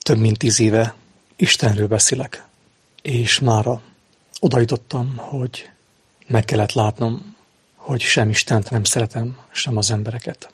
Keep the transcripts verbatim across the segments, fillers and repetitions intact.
több mint tíz éve Istenről beszélek, és mára odaítottam, hogy meg kellett látnom, hogy sem Istent nem szeretem, sem az embereket.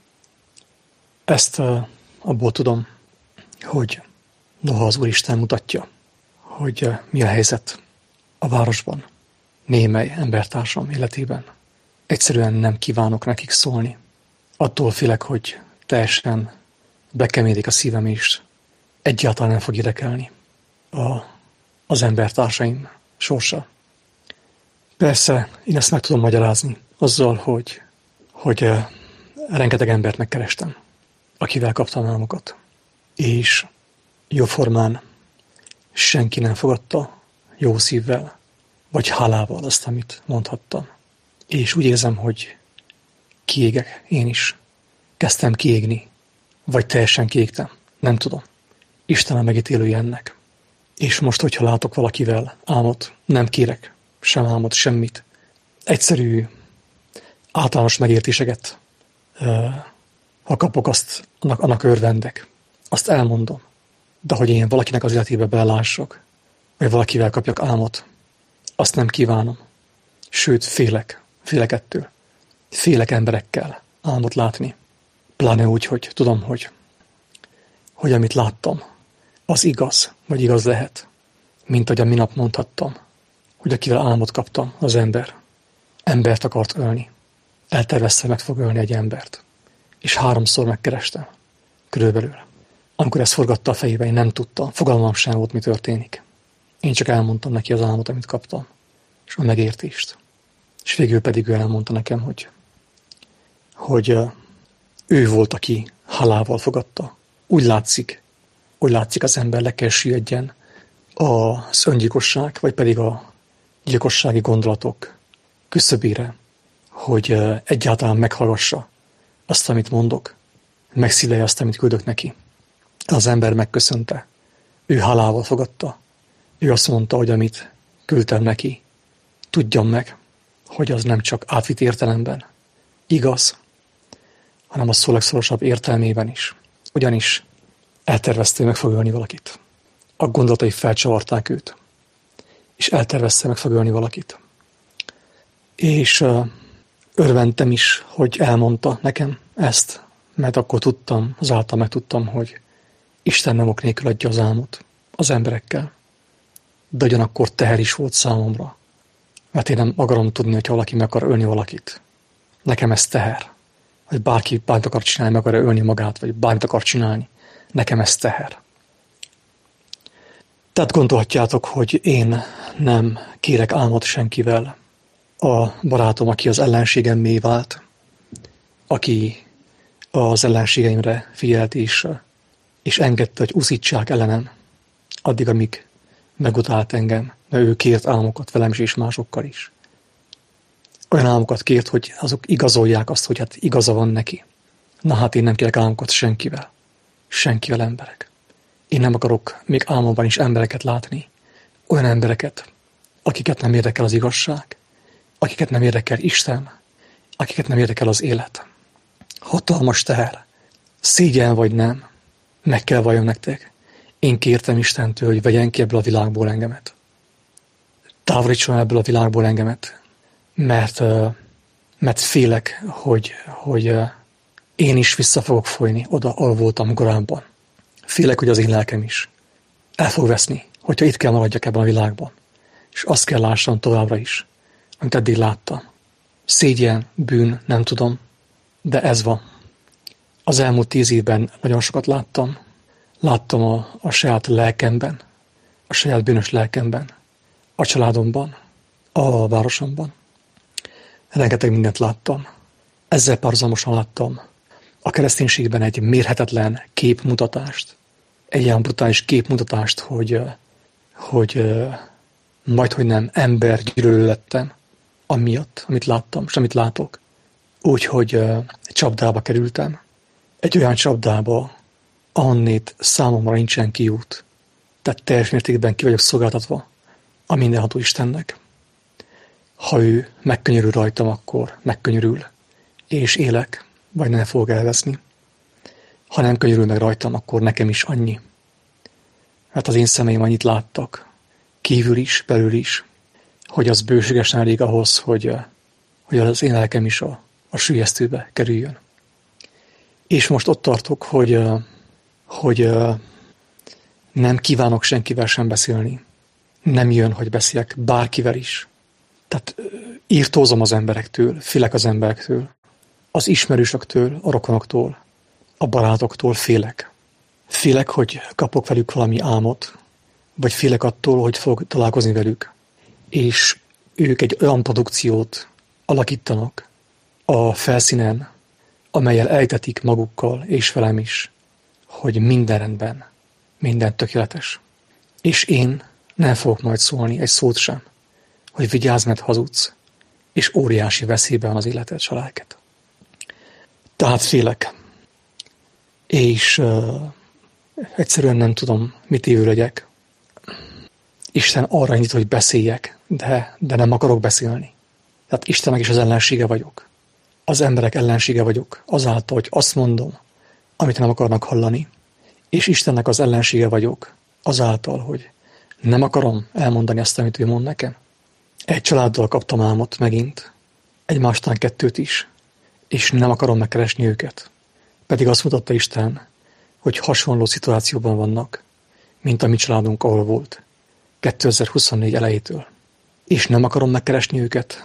Ezt uh, abból tudom, hogy noha az Úristen mutatja, hogy uh, mi a helyzet a városban, némely embertársam életében. Egyszerűen nem kívánok nekik szólni. Attól félek, hogy teljesen bekemérik a szívem, és egyáltalán nem fog érdekelni a, az embertársaim sorsa. Persze, én ezt meg tudom magyarázni azzal, hogy, hogy uh, rengeteg embert megkerestem, akivel kaptam álmokat. És jóformán senki nem fogadta jó szívvel, vagy hálával azt, amit mondhattam. És úgy érzem, hogy kiégek én is. Kezdtem kiégni, vagy teljesen kiégtem. Nem tudom. Isten a megítélője ennek. És most, hogyha látok valakivel álmot, nem kérek sem álmot, semmit. Egyszerű, általános megértéseket, ha kapok, azt annak, annak örvendek. Azt elmondom. De hogy én valakinek az életébe belássak, vagy valakivel kapjak álmot, azt nem kívánom. Sőt, félek. Félek ettől. Félek emberekkel álmot látni. Pláne úgy, hogy tudom, hogy, hogy amit láttam, az igaz, vagy igaz lehet. Mint ahogy a minap mondhattam, hogy akivel álmot kaptam, az ember embert akart ölni. Eltervezte, meg fog ölni egy embert. És háromszor megkerestem. Körülbelül. Amikor ezt forgatta a fejébe, én nem tudtam. Fogalmam sem volt, mi történik. Én csak elmondtam neki az álmot, amit kaptam. És a megértést. És végül pedig ő elmondta nekem, hogy, hogy ő volt, aki halálval fogadta. Úgy látszik, úgy látszik az ember le kell süllyedjen az öngyilkosság, vagy pedig a gyilkossági gondolatok küszöbére, hogy egyáltalán meghallgassa azt, amit mondok, megszívlelje azt, amit küldök neki. Az ember megköszönte. Ő halálval fogadta. Ő azt mondta, hogy amit küldtem neki, tudjam meg, hogy az nem csak átvitt értelemben igaz, hanem a szó legszorosabb értelmében is. Ugyanis eltervezte, meg fog ölni valakit. A gondolatai felcsavarták őt, és eltervezte, meg fog ölni valakit. És uh, örventem is, hogy elmondta nekem ezt, mert akkor tudtam, azáltal megtudtam, hogy Isten nem ok nélkül adja az álmot az emberekkel. De ugyanakkor teher is volt számomra. Mert én nem akarom tudni, hogy valaki meg akar ölni valakit. Nekem ez teher. Hogy bárki bármit akar csinálni, meg akar ölni magát, vagy bármit akar csinálni. Nekem ez teher. Tehát gondolhatjátok, hogy én nem kérek álmot senkivel. A barátom, aki az ellenségemmé vált, aki az ellenségeimre figyelt, és, és engedte, hogy uszítsák ellenem, addig, amíg megutált engem, mert ő kért álmokat velem is, és másokkal is. Olyan álmokat kért, hogy azok igazolják azt, hogy hát igaza van neki. Na hát én nem kérek álmokat senkivel. Senkivel emberek. Én nem akarok még álmomban is embereket látni. Olyan embereket, akiket nem érdekel az igazság, akiket nem érdekel Isten, akiket nem érdekel az élet. Hatalmas teher. Szégyen vagy nem, meg kell valljam nektek. Én kértem Istentől, hogy vegyen ki ebből a világból engemet. Távolítson ebből a világból engemet, mert, mert félek, hogy, hogy én is vissza fogok folyni oda, ahol voltam korábban. Félek, hogy az én lelkem is el fog veszni, hogyha itt kell maradjak ebben a világban. És azt kell lássam továbbra is, amit eddig láttam. Szégyen, bűn, nem tudom, de ez van. Az elmúlt tíz évben nagyon sokat láttam. Láttam a, a saját lelkemben, a saját bűnös lelkemben, a családomban, a városomban. Rengeteg mindent láttam. Ezzel párhuzamosan láttam a kereszténységben egy mérhetetlen képmutatást, egy ilyen brutális képmutatást, hogy, hogy majdhogy nem embergyűlölő lettem, amiatt, amit láttam, és amit látok. Úgyhogy egy csapdába kerültem. Egy olyan csapdába, ahonnét számomra nincsen kiút. Tehát teljes mértékben ki vagyok szolgáltatva a mindenható Istennek. Ha ő megkönyörül rajtam, akkor megkönyörül, és élek, vagy nem fogok elveszni. Ha nem könyörül meg rajtam, akkor nekem is annyi. mert az én szemeim annyit láttak, kívül is, belül is, hogy az bőségesen elég ahhoz, hogy, hogy az én lelkem is a, a süllyesztőbe kerüljön. És most ott tartok, hogy, hogy nem kívánok senkivel sem beszélni. Nem jön, hogy beszéljek bárkivel is. Tehát írtózom az emberektől, félek az emberektől, az ismerősöktől, a rokonoktól, a barátoktól félek. Félek, hogy kapok velük valami álmot, vagy félek attól, hogy fogok találkozni velük. És ők egy olyan produkciót alakítanak a felszínen, amellyel ejtetik magukkal és velem is, hogy minden rendben, minden tökéletes. És én nem fogok majd szólni egy szót sem, hogy vigyázz, mert hazudsz, és óriási veszélyben az életed, s a lelked. Tehát félek. És uh, egyszerűen nem tudom, mit évő legyek. Isten arra indít, hogy beszéljek, de, de nem akarok beszélni. Tehát Istennek is az ellensége vagyok. Az emberek ellensége vagyok, azáltal, hogy azt mondom, amit nem akarnak hallani. És Istennek az ellensége vagyok, azáltal, hogy nem akarom elmondani azt, amit ő mond nekem. Egy családdal kaptam álmot megint, egymástán kettőt is, és nem akarom megkeresni őket. Pedig azt mutatta Isten, hogy hasonló szituációban vannak, mint a mi családunk, ahol volt, kétezer-huszonnégy elejétől. És nem akarom megkeresni őket,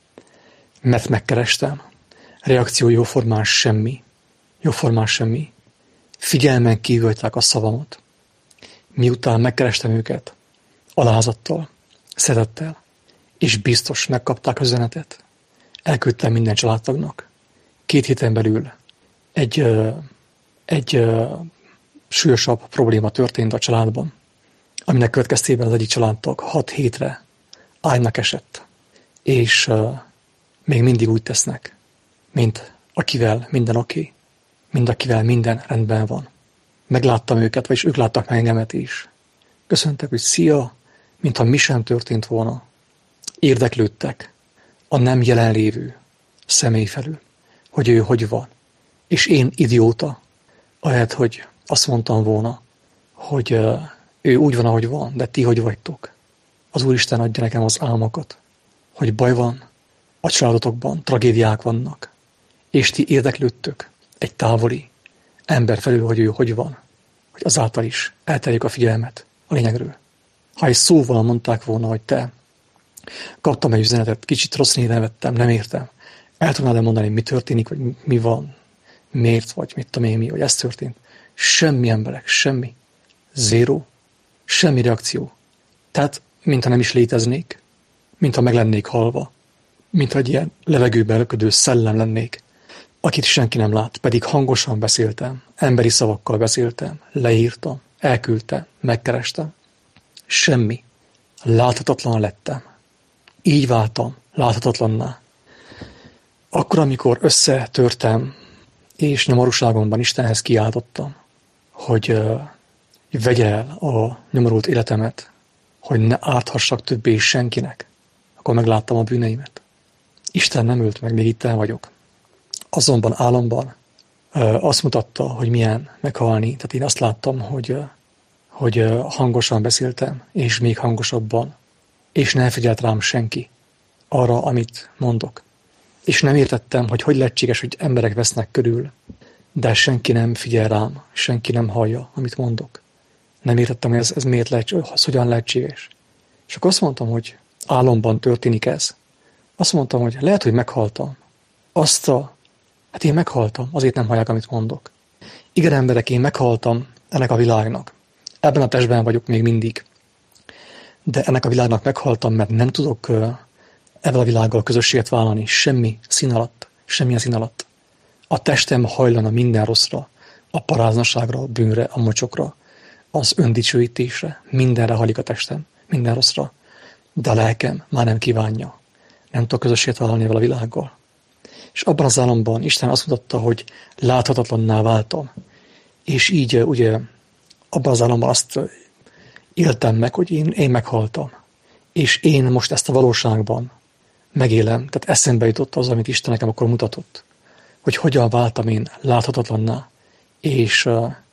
mert megkerestem. Reakció jóformán semmi. Jóformán semmi. Figyelmen kívülták a szavamat. Miután megkerestem őket, alázattal, szeretettel, és biztos megkapták az üzenetet. Elküldtem minden családtagnak. Két héten belül egy, ö, egy ö, súlyosabb probléma történt a családban, aminek következtében az egyik családtag hat hétre ágynak esett, és ö, még mindig úgy tesznek, mint akivel minden oké, okay, mint akivel minden rendben van. Megláttam őket, vagyis ők láttak meg engemet is. Köszöntek, hogy szia, mintha mi sem történt volna. Érdeklődtek a nem jelenlévő személy felül, hogy ő hogy van. És én idióta, ahelyett, hogy azt mondtam volna, hogy uh, ő úgy van, ahogy van, de ti hogy vagytok. Az Úristen adja nekem az álmokat, hogy baj van, a családotokban tragédiák vannak, és ti érdeklődtök egy távoli ember felül, hogy ő hogy van, hogy azáltal is elterjük a figyelmet a lényegről. Ha egy szóval mondták volna, hogy te kaptam egy üzenetet, kicsit rossz néven vettem, nem értem, el tudnád mondani, mi történik, vagy mi van, miért, vagy mit tudom én mi, vagy ez történt. Semmi emberek, semmi. Zéró. Semmi reakció. Tehát, mintha nem is léteznék, mintha meg lennék halva, mintha egy ilyen levegőbe löködő szellem lennék, akit senki nem lát, pedig hangosan beszéltem, emberi szavakkal beszéltem, leírtam, elküldtem, megkerestem. Semmi. Láthatatlan lettem. Így váltam láthatatlanná. Akkor, amikor összetörtem, és nyomorúságomban Istenhez kiáltottam, hogy uh, vegye el a nyomorult életemet, hogy ne árthassak többé senkinek, akkor megláttam a bűneimet. Isten nem ölt meg, még itt el vagyok. Azonban álomban uh, azt mutatta, hogy milyen meghalni. Tehát én azt láttam, hogy, uh, hogy uh, hangosan beszéltem, és még hangosabban, és nem figyelt rám senki arra, amit mondok. És nem értettem, hogy hogy lehetséges, hogy emberek vesznek körül, de senki nem figyel rám, senki nem hallja, amit mondok. Nem értettem, hogy ez, ez miért lehetséges, ez hogyan lehetséges. És akkor azt mondtam, hogy álomban történik ez. Azt mondtam, hogy lehet, hogy meghaltam. Azt a... Hát én meghaltam, azért nem hallják, amit mondok. Igen, emberek, én meghaltam ennek a világnak. Ebben a testben vagyok még mindig. De ennek a világnak meghaltam, mert nem tudok ebben a világgal közösséget vállalni semmi szín alatt, semmilyen szín alatt. A testem hajlana minden rosszra, a paráznaságra, a bűnre, a mocsokra, az öndicsőítésre, mindenre hajlik a testem, minden rosszra. De a lelkem már nem kívánja. Nem tudok közösséget vállalni ebben a világgal. És abban az álomban Isten azt mutatta, hogy láthatatlanná váltam. És így ugye abban az álomban azt éltem meg, hogy én, én meghaltam. És én most ezt a valóságban megélem, tehát eszembe jutott az, amit Isten nekem akkor mutatott, hogy hogyan váltam én láthatatlanná, és uh,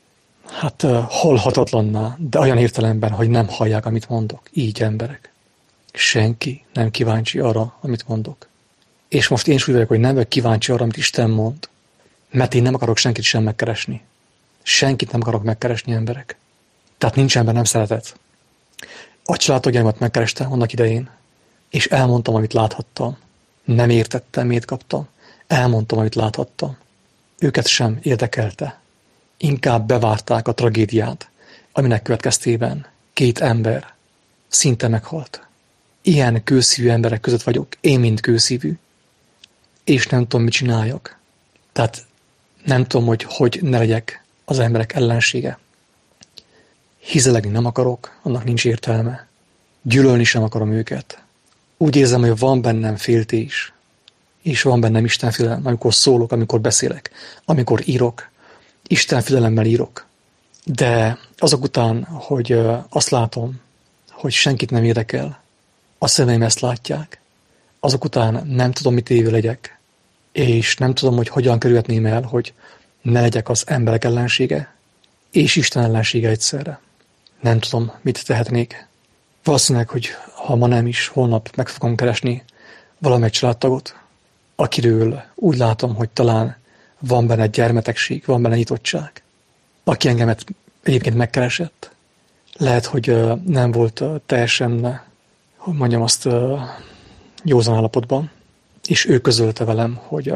hát halhatatlanná, de olyan értelemben, hogy nem hallják, amit mondok. Így emberek. Senki nem kíváncsi arra, amit mondok. És most én is úgy vagyok, hogy nem vagyok kíváncsi arra, amit Isten mond, mert én nem akarok senkit sem megkeresni. Senkit nem akarok megkeresni, emberek. Tehát nincsen bennem szeretet. A családtagjaimat megkerestem annak idején, és elmondtam, amit láthattam. Nem értettem, miért kaptam. Elmondtam, amit láthattam. Őket sem érdekelte. Inkább bevárták a tragédiát, aminek következtében két ember szinte meghalt. Ilyen kőszívű emberek között vagyok, én mind kőszívű, és nem tudom, mit csináljak. Tehát nem tudom, hogy hogy ne legyek az emberek ellensége. Hizelegni nem akarok, annak nincs értelme. Gyűlölni sem akarom őket. Úgy érzem, hogy van bennem féltés, és van bennem istenfélelem, amikor szólok, amikor beszélek, amikor írok. Istenfélelemmel írok. De azok után, hogy azt látom, hogy senkit nem érdekel, a szemeim ezt látják, azok után nem tudom, mit évő legyek, és nem tudom, hogy hogyan kerülhetném el, hogy ne legyek az emberek ellensége, és Isten ellensége egyszerre. Nem tudom, mit tehetnék. Valószínűleg, hogy ha ma nem is, holnap meg fogom keresni valamely családtagot, akiről úgy látom, hogy talán van benne gyermetegség, van benne nyitottság, aki engemet egyébként megkeresett. Lehet, hogy nem volt teljesen, hogy mondjam azt, józan állapotban, és ő közölte velem, hogy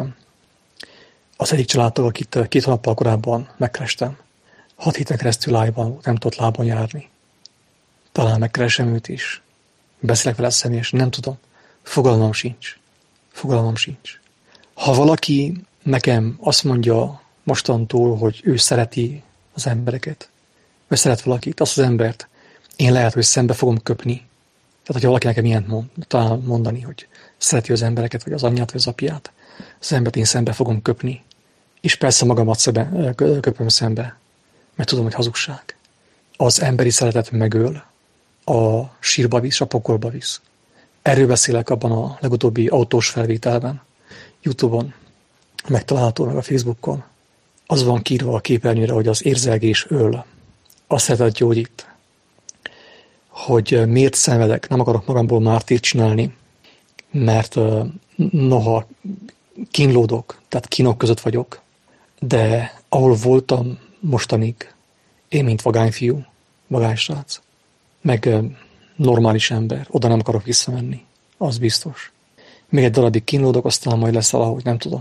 az egyik családtag, akit két hónappal korábban megkerestem, hat héten keresztül lájban nem tudott lábon járni. Talán megkeresem őt is. Beszélek vele személyesen, nem tudom. Fogalmam sincs. Fogalmam sincs. Ha valaki nekem azt mondja mostantól, hogy ő szereti az embereket, vagy szeret valakit, azt az embert, én lehet, hogy szembe fogom köpni. Tehát, hogyha valaki nekem ilyet mond, talán mondani, hogy szereti az embereket, vagy az anyját, vagy az apját, az embert én szembe fogom köpni. És persze magamat szebe, köpöm szembe, mert tudom, hogy hazugság. Az emberi szeretet megöl, a sírba visz, a pokolba visz. Erről beszélek abban a legutóbbi autós felvételben, YouTube-on, megtalálható meg a Facebookon. Az van kiírva a képernyőre, hogy az érzelgés öl. A szeretet gyógyít. Hogy miért szenvedek, nem akarok magamból mártírt csinálni, mert noha kínlódok, tehát kínok között vagyok, de ahol voltam mostanig, én mint vagányfiú, vagánysrác, meg normális ember, oda nem akarok visszamenni, az biztos. Még egy darabig kínlódok, aztán majd lesz valahogy, nem tudom.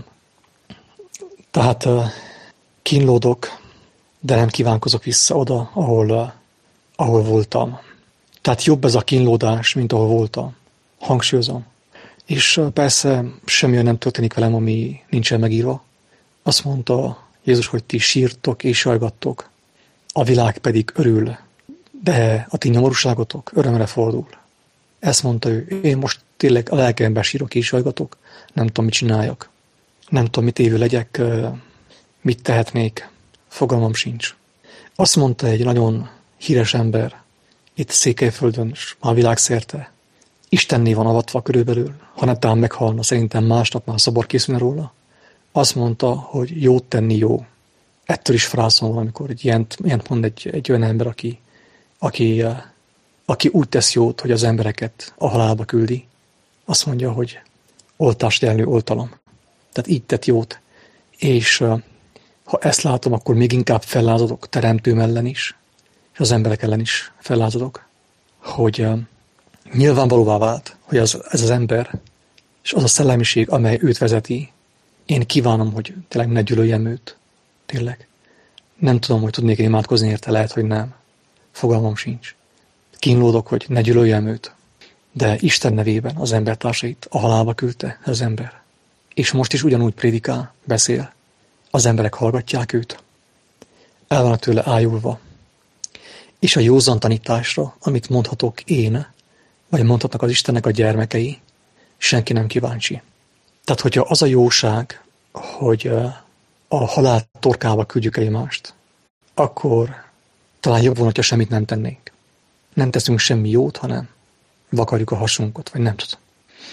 Tehát kínlódok, de nem kívánkozok vissza oda, ahol, ahol voltam. Tehát jobb ez a kínlódás, mint ahol voltam. Hangsúlyozom. És persze semmi nem történik velem, ami nincsen megírva. Azt mondta Jézus, hogy ti sírtok és sajgattok, a világ pedig örül, de a ti nyomorúságotok örömre fordul. Ezt mondta ő. Én most tényleg a lelkemben sírok és sajgatok, nem tudom, mit csináljak. Nem tudom, mit évő legyek, mit tehetnék, fogalmam sincs. Azt mondta egy nagyon híres ember, itt Székelyföldön, és a világszerte, Istenné van avatva körülbelül, ha netán meghalna, szerintem másnap már szobor készülne róla. Azt mondta, hogy jót tenni jó. Ettől is frázom van, amikor egy ilyent, ilyent mond egy, egy olyan ember, aki, aki, aki úgy tesz jót, hogy az embereket a halálba küldi. Azt mondja, hogy oltást jelentő oltalom. Tehát így tett jót. És ha ezt látom, akkor még inkább fellázadok teremtőm ellen is, és az emberek ellen is fellázadok, hogy nyilvánvalóvá vált, hogy az, ez az ember, és az a szellemiség, amely őt vezeti, én kívánom, hogy tényleg ne gyűlöljem őt. Tényleg. Nem tudom, hogy tudnék imádkozni érte, lehet, hogy nem. Fogalmam sincs. Kínlódok, hogy ne gyűlöljem őt. De Isten nevében az embertársait a halálba küldte az ember. És most is ugyanúgy prédikál, beszél. Az emberek hallgatják őt. El vannak tőle ájulva. És a józan tanításra, amit mondhatok én, vagy mondhatnak az Istennek a gyermekei, senki nem kíváncsi. Tehát, hogyha az a jóság, hogy a halál torkába küldjük egymást, akkor talán jobb volna, hogyha semmit nem tennénk. Nem teszünk semmi jót, hanem vakarjuk a hasunkat, vagy nem tudom.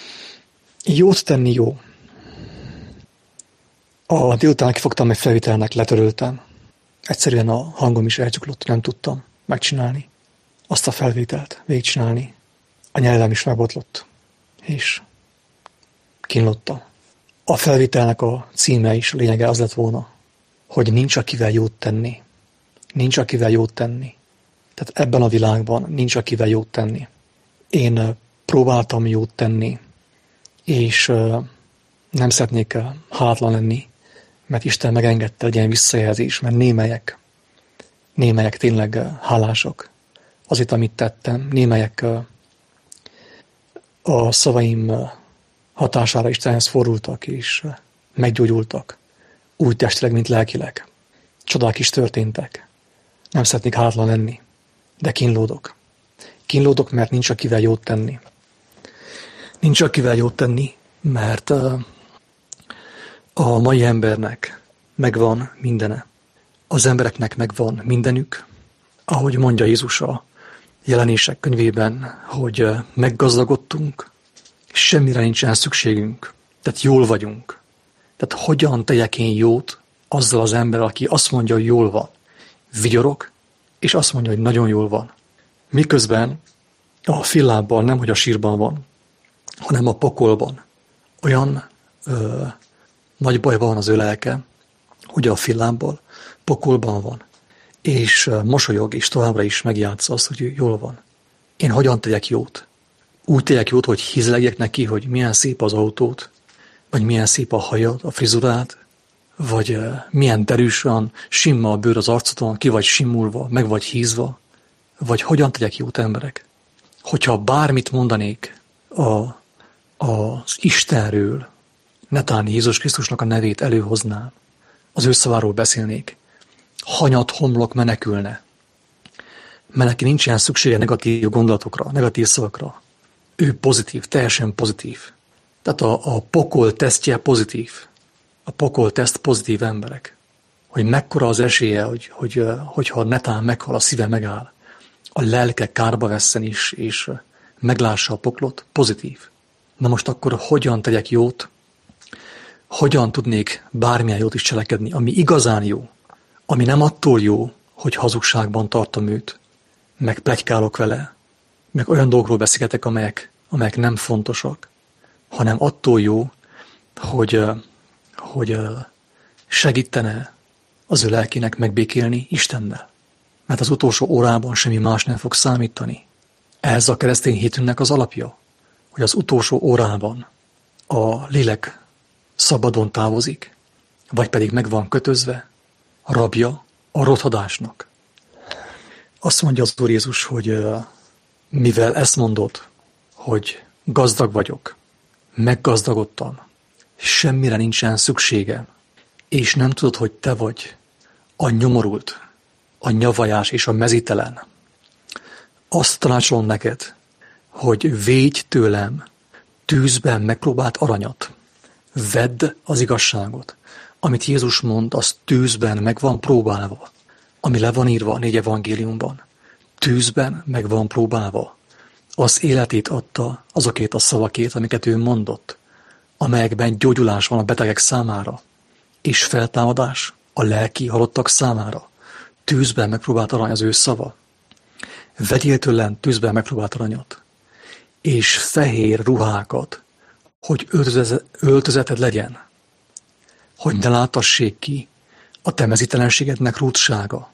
Jót tenni jó. A délután kifogtam egy felvételnek, letöröltem, Egyszerűen a hangom is elcsuklott, nem tudtam megcsinálni azt a felvételt, végigcsinálni. A nyelvem is megbotlott, és kínlotta. A felvételnek a címe is, a lényege az lett volna, hogy nincs akivel jót tenni. Nincs akivel jót tenni. Tehát ebben a világban nincs akivel jót tenni. Én próbáltam jót tenni, és nem szeretnék hálátlan lenni, mert Isten megengedte egy ilyen visszajelzés, mert némelyek, némelyek tényleg hálások azért, amit tettem. Némelyek a szavaim hatására Istenhez fordultak, és meggyógyultak, úgy testileg, mint lelkileg. Csodák is történtek. Nem szeretnék hálátlan lenni, de kínlódok. Kínlódok, mert nincs akivel jót tenni. Nincs akivel jót tenni, mert a mai embernek megvan mindene. Az embereknek megvan mindenük. Ahogy mondja Jézus a Jelenések könyvében, hogy meggazdagodtunk, és semmire nincsen szükségünk. Tehát jól vagyunk. Tehát hogyan tegyek én jót azzal az emberrel, aki azt mondja, hogy jól van. Vigyorok, és azt mondja, hogy nagyon jól van. Miközben a fillábban nem, hogy a sírban van, hanem a pokolban. Olyan ö, nagy bajban van az ő lelke, hogy a fillábban, pokolban van. És ö, mosolyog, és továbbra is megjátsza azt, hogy jól van. Én hogyan tegyek jót? Úgy tegyek jót, hogy hízlegjek neki, hogy milyen szép az autót, vagy milyen szép a hajad, a frizurát, vagy ö, milyen derűsen, simma a bőr az arcodon, ki vagy simulva, meg vagy hízva, vagy hogyan tegyek jót, emberek? Hogyha bármit mondanék a, az Istenről, netán Jézus Krisztusnak a nevét előhoznám, az ő szaváról beszélnék, hanyat homlok menekülne. Mert neki nincs ilyen szüksége negatív gondolatokra, negatív szavakra. Ő pozitív, teljesen pozitív. Tehát a, a pokol tesztje pozitív. A pokol teszt pozitív emberek. Hogy mekkora az esélye, hogy, hogy, hogyha netán meghal, a szíve megáll, a lelke kárba vesszen is, és meglássa a poklot, pozitív. Na most akkor hogyan tegyek jót? Hogyan tudnék bármilyen jót is cselekedni, ami igazán jó, ami nem attól jó, hogy hazugságban tartom őt, meg pletykálok vele, meg olyan dolgokról beszélgetek, amelyek, amelyek nem fontosak, hanem attól jó, hogy, hogy segítene az ő lelkének megbékélni Istennel. Mert az utolsó órában semmi más nem fog számítani. Ez a keresztény hitünknek az alapja, hogy az utolsó órában a lélek szabadon távozik, vagy pedig meg van kötözve, a rabja a rothadásnak. Azt mondja az Úr Jézus, hogy mivel ezt mondod, hogy gazdag vagyok, meggazdagodtam, semmire nincsen szükségem, és nem tudod, hogy te vagy a nyomorult, a nyavajás és a mezítelen. Azt tanácsolom neked, hogy védj tőlem tűzben megpróbált aranyat. Vedd az igazságot. Amit Jézus mond, az tűzben meg van próbálva. Ami le van írva a négy evangéliumban. Tűzben meg van próbálva. Az életét adta azokét a szavakét, amiket ő mondott, amelyekben gyógyulás van a betegek számára, és feltámadás a lelki halottak számára. Tűzben megpróbált arany az ő szava. Vegyél tőlem tűzben megpróbált aranyat, és fehér ruhákat, hogy öltözeted legyen, hogy ne láttassék ki a te mezítelenségednek rúdsága,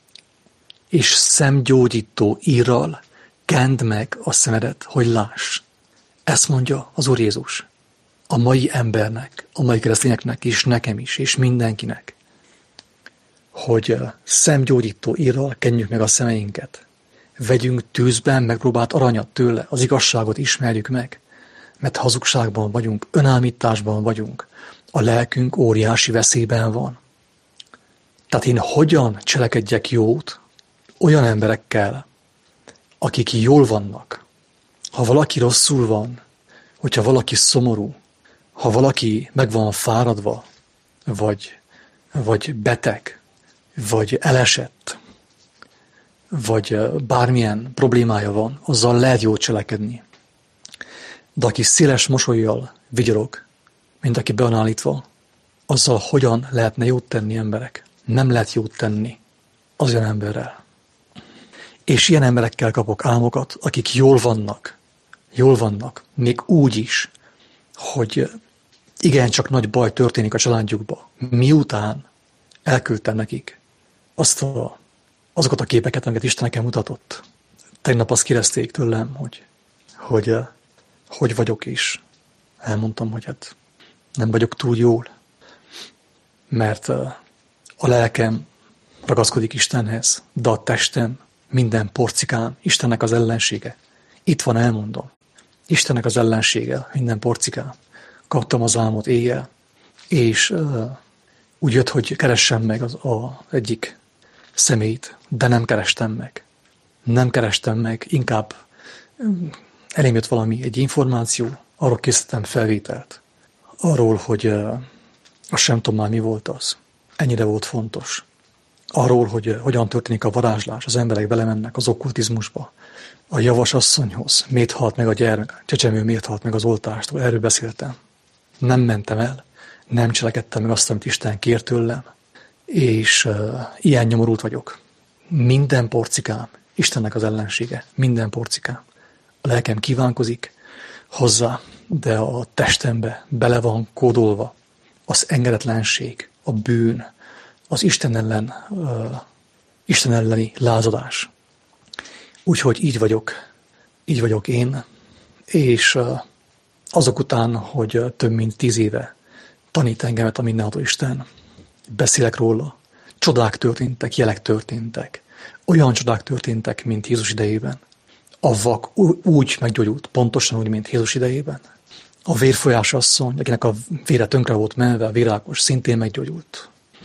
és szemgyógyító írral kend meg a szemedet, hogy láss. Ezt mondja az Úr Jézus a mai embernek, a mai keresztényeknek is, nekem is, és mindenkinek, hogy szemgyógyító írral kenjük meg a szemeinket. Vegyünk tűzben megpróbált aranyat tőle, az igazságot ismerjük meg, mert hazugságban vagyunk, önállításban vagyunk, a lelkünk óriási veszélyben van. Tehát én hogyan cselekedjek jót olyan emberekkel, akik jól vannak? Ha valaki rosszul van, hogyha valaki szomorú, ha valaki meg van fáradva, vagy, vagy beteg, vagy elesett, vagy bármilyen problémája van, azzal lehet jót cselekedni. De aki széles mosollyal vigyorog, mint aki be van állítva, azzal hogyan lehetne jót tenni, emberek? Nem lehet jót tenni. az olyan emberrel. És ilyen emberekkel kapok álmokat, akik jól vannak, jól vannak, még úgy is, hogy igencsak nagy baj történik a családjukba, miután elküldtem nekik azt a, azokat a képeket, amiket Isten nekem mutatott. Tegnap azt kérdezték tőlem, hogy hogy, hogy vagyok is. Elmondtam, hogy hát nem vagyok túl jól, mert a lelkem ragaszkodik Istenhez, de a testem, minden porcikám Istennek az ellensége. Itt van, elmondom. Istennek az ellensége, minden porcikám. Kaptam az álmot éjjel, és uh, úgy jött, hogy keressem meg az a egyik személyt, de nem kerestem meg. Nem kerestem meg, inkább um, elém jött valami, egy információ, arról készítettem felvételt. Arról, hogy uh, azt sem tudom már mi volt az. Ennyire volt fontos. Arról, hogy uh, hogyan történik a varázslás, az emberek belemennek az okkultizmusba. A javas asszonyhoz, miért halt meg a gyermek, csecsemő miért halt meg az oltástól, erről beszéltem. Nem mentem el, nem cselekedtem meg azt, amit Isten kért tőlem, és uh, ilyen nyomorult vagyok. Minden porcikám, Istennek az ellensége, minden porcikám. A lelkem kívánkozik hozzá, de a testembe bele van kódolva az engedetlenség, a bűn, az Isten ellen, uh, Isten elleni lázadás. Úgyhogy így vagyok, így vagyok én, és uh, azok után, hogy uh, több mint tíz éve tanít engemet a mindenható Isten, beszélek róla, csodák történtek, jelek történtek, olyan csodák történtek, mint Jézus idejében. A vak úgy meggyógyult, pontosan úgy, mint Jézus idejében. A vérfolyás asszony, akinek a vére tönkre volt menve, a vérákos, szintén meggyógyult.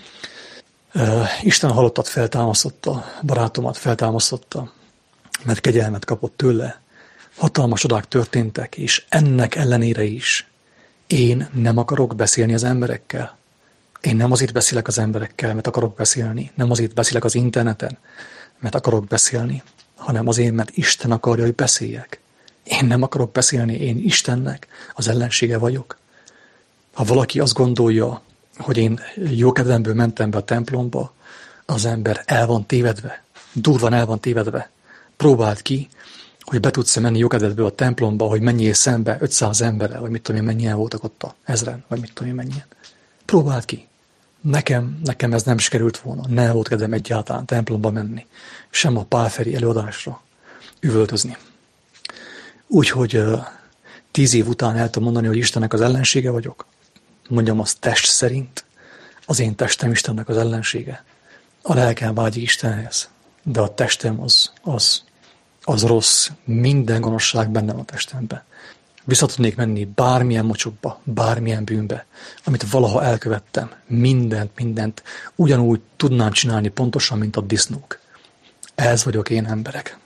Uh, Isten halottat feltámasztotta, barátomat feltámasztotta, mert kegyelmet kapott tőle. Hatalmas csodák történtek, és ennek ellenére is én nem akarok beszélni az emberekkel. Én nem azért beszélek az emberekkel, mert akarok beszélni, nem azért beszélek az interneten, mert akarok beszélni, hanem azért, mert Isten akarja, hogy beszéljek. Én nem akarok beszélni, én Istennek az ellensége vagyok. Ha valaki azt gondolja, hogy én jókedvemből mentem be a templomba, az ember el van tévedve, durván el van tévedve. Próbáld ki, hogy be tudsz menni jókedvedből a templomba, hogy menjél szembe ötszáz emberrel, vagy mit tudom én, mennyien voltak ott a ezren, vagy mit tudom én, mennyien. Próbáld ki. Nekem, nekem ez nem sikerült volna. Nem volt kedvem egyáltalán templomba menni. Sem a pálferi előadásra üvöltözni. Úgyhogy tíz év után el tudom mondani, hogy Istennek az ellensége vagyok. Mondjam azt test szerint. Az én testem Istennek az ellensége. A lelkem vágyik Istenhez. De a testem az, az, az rossz. Minden gonoszság bennem a testemben. Vissza tudnék menni bármilyen mocsokba, bármilyen bűnbe, amit valaha elkövettem. Mindent, mindent ugyanúgy tudnám csinálni pontosan, mint a disznók. Ez vagyok én, emberek.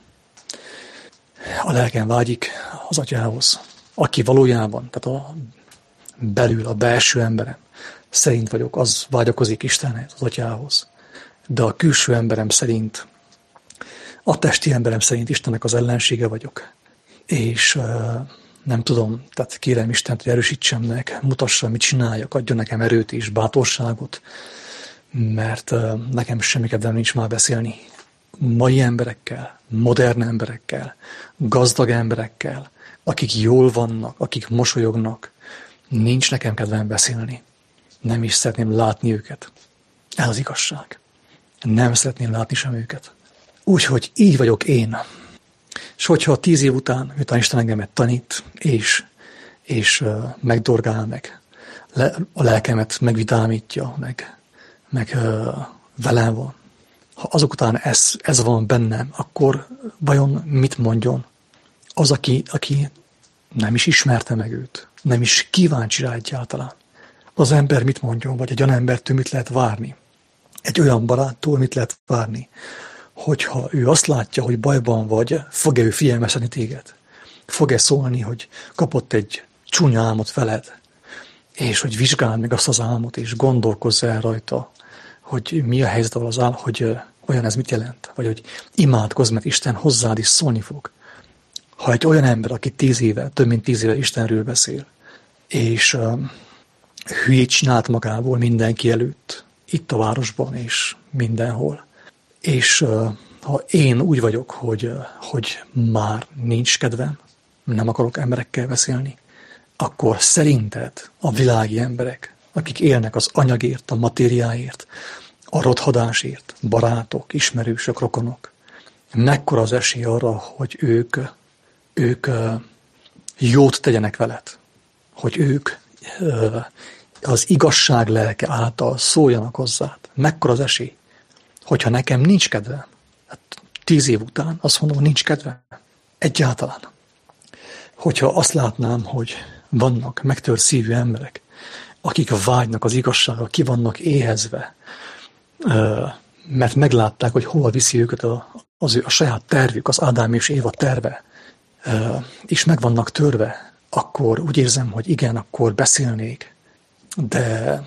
A lelkem vágyik az Atyához, aki valójában, tehát a belül, a belső emberem szerint vagyok, az vágyakozik Istenhez, az Atyához. De a külső emberem szerint, a testi emberem szerint Istennek az ellensége vagyok. És uh, nem tudom, tehát kérem Istent, hogy erősítsem meg, mutassa, mit csináljak, adjon nekem erőt és bátorságot, mert uh, nekem semmi kedvem nincs már beszélni mai emberekkel, modern emberekkel, gazdag emberekkel, akik jól vannak, akik mosolyognak. Nincs nekem kedvem beszélni. Nem is szeretném látni őket. Ez az igazság. Nem szeretném látni sem őket. Úgyhogy így vagyok én. És hogyha tíz év után, miután Isten engemet tanít, és, és uh, megdorgál meg, le, a lelkemet megvidámítja, meg, meg uh, velem van, ha azok után ez, ez van bennem, akkor vajon mit mondjon az, aki, aki nem is ismerte meg őt, nem is kíváncsi rá egyáltalán. Az ember mit mondjon, vagy egy olyan embertől mit lehet várni? Egy olyan baráttól mit lehet várni? Hogyha ő azt látja, hogy bajban vagy, fog-e ő figyelmeztetni téged? Fog-e szólni, hogy kapott egy csúnya álmot veled, és hogy vizsgáld meg azt az álmot, és gondolkozz el rajta, hogy mi a helyzet az álom, hogy olyan ez mit jelent, vagy hogy imádkozz, mert Isten hozzád is szólni fog. Ha egy olyan ember, aki tíz éve, több mint tíz éve Istenről beszél, és uh, hülyét csinált magából mindenki előtt, itt a városban és mindenhol, És ha én úgy vagyok, hogy, hogy már nincs kedvem, nem akarok emberekkel beszélni, akkor szerinted a világi emberek, akik élnek az anyagért, a matériáért, a rothadásért, barátok, ismerősök, rokonok, mekkora az esély arra, hogy ők, ők jót tegyenek veled, hogy ők az igazság lelke által szóljanak hozzád. Mekkora az esély, hogyha nekem nincs kedvem, hát tíz év után azt mondom, nincs kedvem. Egyáltalán. Hogyha azt látnám, hogy vannak megtört szívű emberek, akik vágynak az igazságra, ki vannak éhezve, mert meglátták, hogy hova viszi őket a, az ő, a saját tervük, az Ádám és Éva terve, és meg vannak törve, akkor úgy érzem, hogy igen, akkor beszélnék, de,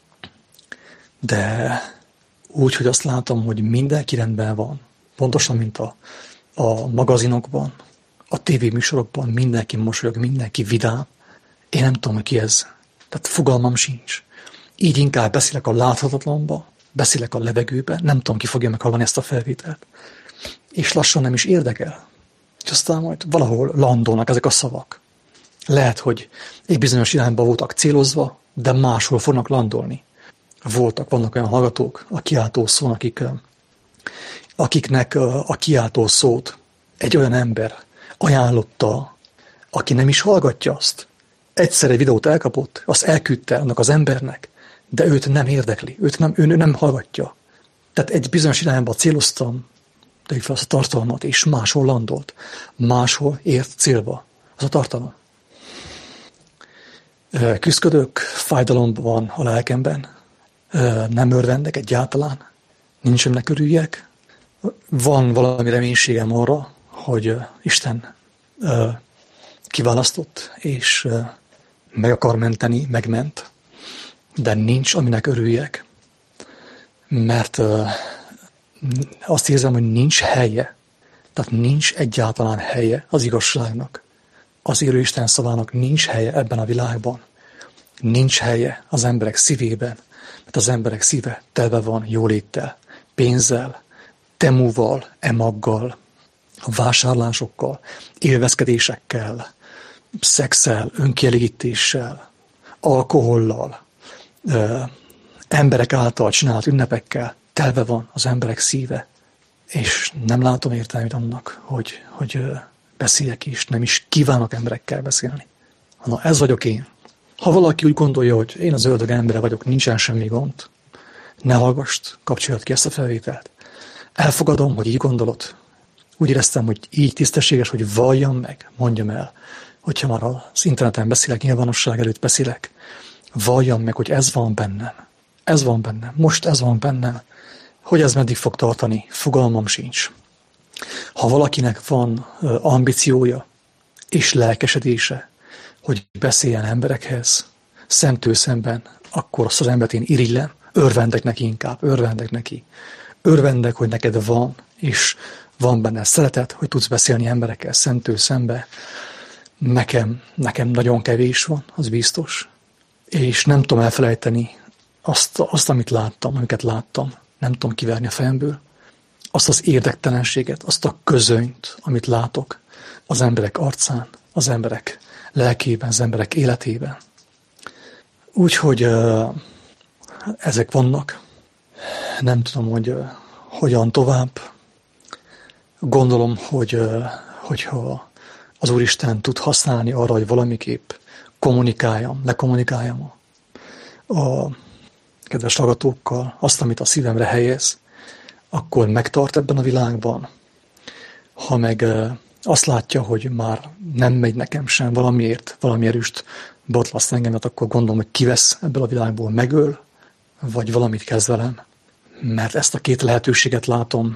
de úgy, hogy azt látom, hogy mindenki rendben van, pontosan, mint a, a magazinokban, a tévéműsorokban mindenki mosolyog, mindenki vidám. Én nem tudom, hogy ki ez. Tehát fogalmam sincs. Így inkább beszélek a láthatatlanba, beszélek a levegőbe, nem tudom, ki fogja meghallani ezt a felvételt. És lassan nem is érdekel. És aztán majd valahol landolnak ezek a szavak. Lehet, hogy egy bizonyos irányba voltak célozva, de máshol fognak landolni. Voltak, vannak olyan hallgatók a kiáltó szón, akik, akiknek a kiáltó szót egy olyan ember ajánlotta, aki nem is hallgatja azt. Egyszer egy videót elkapott, azt elküldte annak az embernek, de őt nem érdekli, őt nem, ő nem hallgatja. Tehát egy bizonyos irányba céloztam, tegyük fel azt a tartalmat, és máshol landolt. Máshol ért célba az a tartalom. Küszködök, fájdalomban van a lelkemben, nem örvendek egyáltalán, nincs, aminek örüljek. Van valami reménységem arra, hogy Isten kiválasztott, és meg akar menteni, megment, de nincs, aminek örüljek, mert azt érzem, hogy nincs helye, tehát nincs egyáltalán helye az igazságnak. Az élő Isten szavának nincs helye ebben a világban. Nincs helye az emberek szívében, mert az emberek szíve telve van jóléttel, pénzzel, temúval, emaggal, vásárlásokkal, élvezkedésekkel, szexel, önkielégítéssel, alkohollal, ö, emberek által csinált ünnepekkel telve van az emberek szíve, és nem látom értelmét annak, hogy, hogy ö, beszéljek is, nem is kívánok emberekkel beszélni. Na, ez vagyok én. Ha valaki úgy gondolja, hogy én az ördög embere vagyok, nincsen semmi gond, ne hallgassd, kapcsolod ki ezt a felvételt. Elfogadom, hogy így gondolod. Úgy éreztem, hogy így tisztességes, hogy valljam meg, mondjam el, hogyha már az interneten beszélek, nyilvánosság előtt beszélek, valljam meg, hogy ez van bennem. Ez van bennem. Most ez van bennem. Hogy ez meddig fog tartani, fogalmam sincs. Ha valakinek van ambíciója és lelkesedése, hogy beszéljen emberekhez, szemtől szemben, akkor azt az embert én irigylem, örvendek neki inkább, örvendek neki. Örvendek, hogy neked van, és van benne szeretet, hogy tudsz beszélni emberekkel szemtől szembe. Nekem, nekem nagyon kevés van, az biztos. És nem tudom elfelejteni azt, azt, amit láttam, amiket láttam. Nem tudom kiverni a fejemből. Azt az érdektelenséget, azt a közönyt, amit látok az emberek arcán, az emberek lelkében, az emberek életében. Úgyhogy uh, ezek vannak. Nem tudom, hogy uh, hogyan tovább. Gondolom, hogy uh, hogyha az Úristen tud használni arra, hogy valamiképp kommunikáljam, lekommunikáljam a, a kedves hallgatókkal azt, amit a szívemre helyez, akkor megtart ebben a világban. Ha meg uh, azt látja, hogy már nem megy nekem sem valamiért, valami erőst botlaszt engemet, akkor gondolom, hogy kivesz ebből a világból, megöl, vagy valamit kezd velem. Mert ezt a két lehetőséget látom,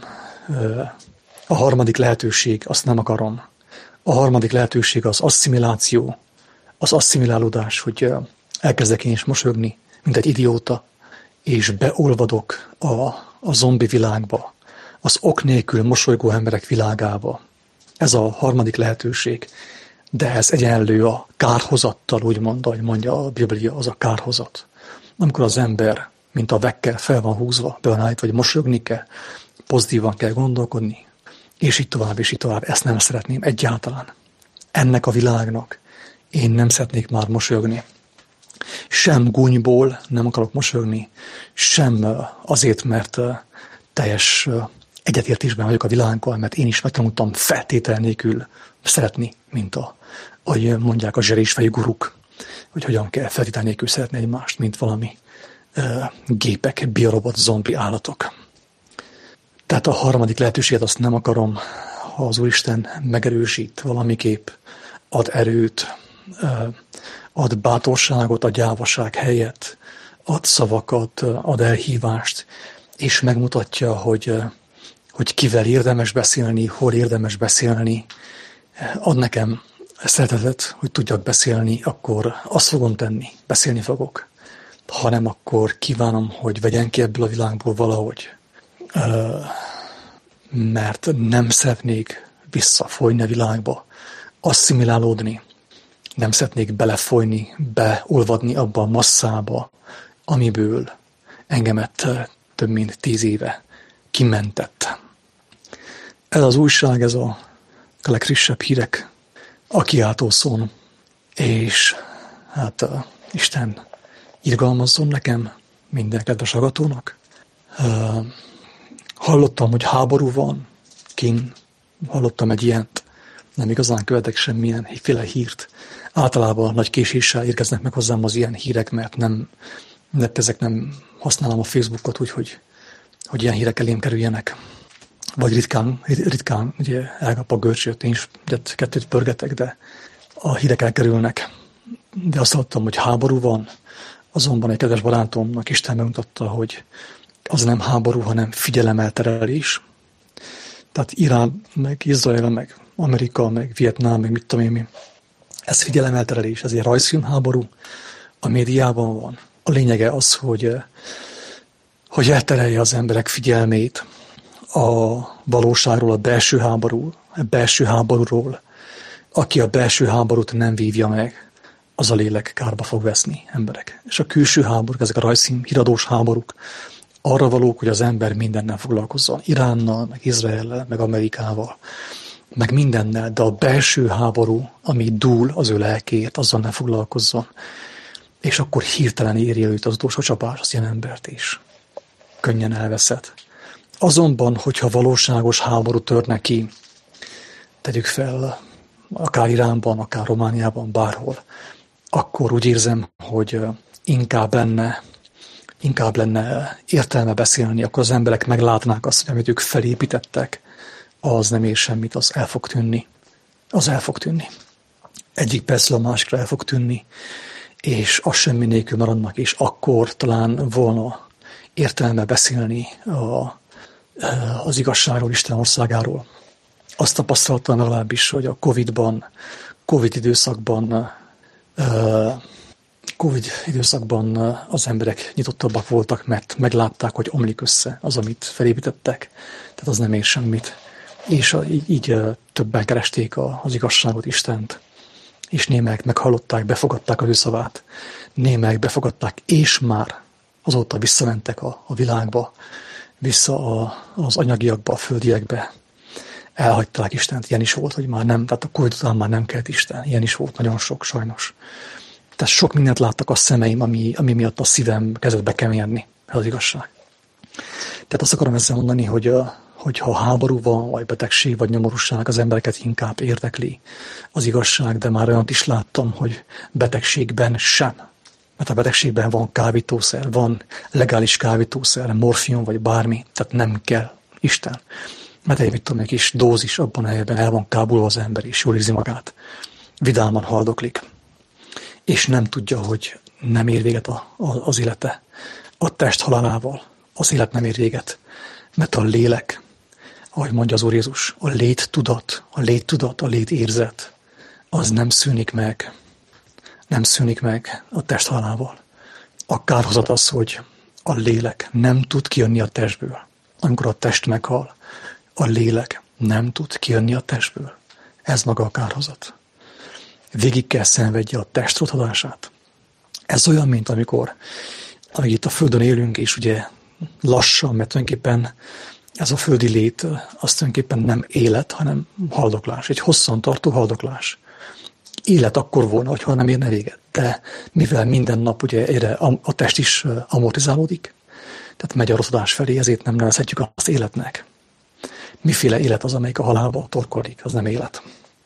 a harmadik lehetőség, azt nem akarom. A harmadik lehetőség az asszimiláció, az asszimilálódás, hogy elkezdek én is mosolyogni, mint egy idióta, és beolvadok a, a zombi világba, az ok nélkül mosolygó emberek világába. Ez a harmadik lehetőség, de ez egyenlő a kárhozattal, úgymond, ahogy mondja a Biblia, az a kárhozat. Amikor az ember mint a vekkel fel van húzva, be van állítva, vagy mosolyogni kell, pozitívan kell gondolkodni, és így tovább, és így tovább. Ezt nem szeretném egyáltalán. Ennek a világnak én nem szeretnék már mosolyogni. Sem gúnyból nem akarok mosolyogni, sem azért, mert teljes egyetértésben vagyok a világgal, mert én is megtanultam feltétel nélkül szeretni, mint a, ahogy mondják a zserésfejű guruk, hogy hogyan kell feltétel nélkül szeretni egymást, mint valami uh, gépek, biorobot, zombi állatok. Tehát a harmadik lehetőséget azt nem akarom, ha az Úristen megerősít valamiképp, ad erőt, uh, ad bátorságot a gyávaság helyett, ad szavakat, ad elhívást, és megmutatja, hogy, hogy kivel érdemes beszélni, hol érdemes beszélni. Ad nekem szeretetet, hogy tudjak beszélni, akkor azt fogom tenni, beszélni fogok. Ha nem, akkor kívánom, hogy vegyen ki ebből a világból valahogy. Mert nem szeretnék visszafolyni a világba, asszimilálódni. Nem szeretnék belefolyni, beolvadni abba a masszába, amiből engemet több mint tíz éve kimentett. Ez az újság, ez a legfrissebb hírek, a kiáltó szón, és hát uh, Isten irgalmazzon nekem, minden kedves hallgatónak. Uh, hallottam, hogy háború van, kín, hallottam egy ilyent, nem igazán követek semmilyen féle hírt. Általában nagy késéssel érkeznek meg hozzám az ilyen hírek, mert nem, mert ezek nem használom a Facebookot úgy, hogy, hogy ilyen hírek elém kerüljenek. Vagy ritkán, ritkán ugye elkap a görcsöt, én is kettőt pörgetek, de a hírek elkerülnek. De azt hallottam, hogy háború van, azonban egy kedves barátomnak Isten megmutatta, hogy az nem háború, hanem figyelemelterelés. Tehát Irán, meg Izrael, meg Amerika, meg Vietnám, meg mit tudom én mi. Ez figyelemelterelés, ez egy rajzfilmháború, a médiában van. A lényege az, hogy, hogy elterelje az emberek figyelmét a valóságról, a belső háború, a belső háborúról. Aki a belső háborút nem vívja meg, az a lélek kárba fog veszni, emberek. És a külső háborúk, ezek a rajzszín, híradós háborúk, arra valók, hogy az ember mindennel foglalkozzon. Iránnal, meg Izraellel, meg Amerikával, meg mindennel, de a belső háború, ami dúl az ő lelkét, azzal ne foglalkozzon. És akkor hirtelen éri előtt az utolsó csapás az ilyen embert is. Könnyen elveszett. Azonban, hogyha valóságos háború törne ki, tegyük fel, akár Iránban, akár Romániában, bárhol, akkor úgy érzem, hogy inkább lenne, inkább lenne értelme beszélni, akkor az emberek meglátnák azt, hogy amit ők felépítettek, az nem ér semmit, az el fog tűnni. Az el fog tűnni. Egyik percről a másikra el fog tűnni, és az semmi nélkül maradnak, és akkor talán volna értelme beszélni a, az igazságról, Isten országáról. Azt tapasztaltam legalábbis, hogy a Covidban, Covid időszakban, Covid időszakban az emberek nyitottabbak voltak, mert meglátták, hogy omlik össze az, amit felépítettek. Tehát az nem ér semmit. És így, így többen keresték az igazságot, Istent. És némelyek meghallották, befogadták az ő szavát. Némelyek befogadták, és már azóta visszamentek a, a világba, vissza a, az anyagiakba, a földiekbe. Elhagyták Istent. Ilyen is volt, hogy már nem, tehát a Covid után már nem kellett Isten. Ilyen is volt, nagyon sok, sajnos. Tehát sok mindent láttak a szemeim, ami, ami miatt a szívem kezdett bekeményedni. Ez az igazság. Tehát azt akarom ezzel mondani, hogy, hogy ha háború van, vagy betegség, vagy nyomorúság, az embereket inkább érdekli az igazság, de már olyant is láttam, hogy betegségben sem. Mert a betegségben van kábítószer, van legális kábítószer, morfium, vagy bármi, tehát nem kell Isten. Mert egy, mit tudom, egy kis dózis abban a helyben el van kábulva az ember, és jól érzi magát. Vidáman haldoklik. És nem tudja, hogy nem ér véget a, a, az élete. A test halálával az élet nem ér véget. Mert a lélek, ahogy mondja az Úr Jézus, a léttudat, a léttudat, a létérzet, az nem szűnik meg. Nem szűnik meg a test halálával. A kárhozat az, hogy a lélek nem tud kijönni a testből. Amikor a test meghal, a lélek nem tud kijönni a testből. Ez maga a kárhozat. Végig kell szenvedje a test rothadását. Ez olyan, mint amikor amíg itt a Földön élünk, és ugye lassan, mert tulajdonképpen ez a földi lét, az tulajdonképpen nem élet, hanem haldoklás, egy hosszan tartó haldoklás. Élet akkor volna, hogyha nem érne véget, de mivel minden nap ugye egyre a test is amortizálódik, tehát megy a rosszadás felé, ezért nem nevezhetjük azt életnek. Miféle élet az, amelyik a halálba torkollik, az nem élet.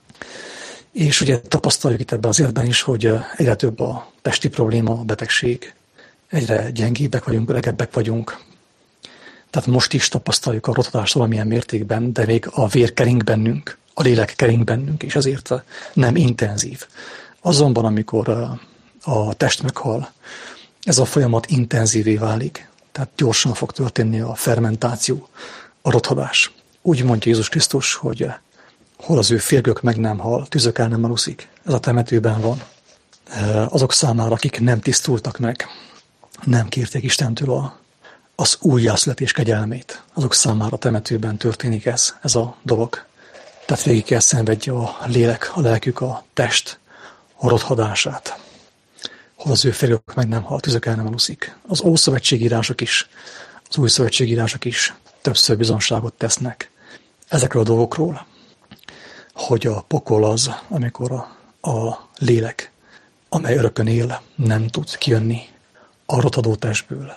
És ugye tapasztaljuk itt ebben az életben is, hogy egyre több a testi probléma, a betegség, egyre gyengébbek vagyunk, öregebbek vagyunk. Tehát most is tapasztaljuk a rothadást valamilyen mértékben, de még a vér kering bennünk, a lélek kering bennünk, és ezért nem intenzív. Azonban, amikor a test meghal, ez a folyamat intenzívé válik, tehát gyorsan fog történni a fermentáció, a rothadás. Úgy mondja Jézus Krisztus, hogy hol az ő férgök meg nem hal, tüzök el nem aluszik. Ez a temetőben van. Azok számára, akik nem tisztultak meg, nem kérték Istentől a, az újjászületés kegyelmét. Azok számára a temetőben történik ez, ez a dolog. Tehát végig kell szenvedje a lélek, a lelkük, a test, a rothadását. Hol az ő férgök meg nem hal, tüzök el nem aluszik. Az ószövetségírások is, az új szövetségírások is többször bizonságot tesznek ezekről a dolgokról, hogy a pokol az, amikor a, a lélek, amely örökön él, nem tud kijönni a rothadó testből.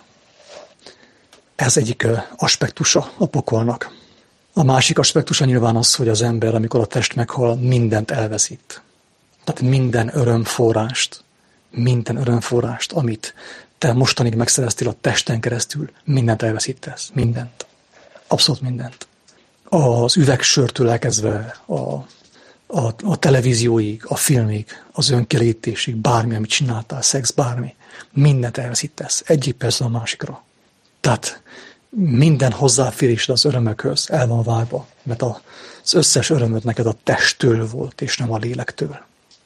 Ez egyik aspektusa a pokolnak. A másik aspektusa nyilván az, hogy az ember, amikor a test meghal, mindent elveszít. Tehát minden örömforrást, minden örömforrást, amit te mostanig megszereztél a testen keresztül, mindent elveszítesz. Mindent. Abszolút mindent. Az üvegsörtől elkezdve a, a, a televízióig, a filmig, az önkielégítésig, bármi, amit csináltál, szex, bármi, mindent elveszítesz. Egyik persze a másikra. Tehát minden hozzáférésed az örömökhöz el van vágva, mert az összes örömöd neked a testtől volt, és nem a lélektől.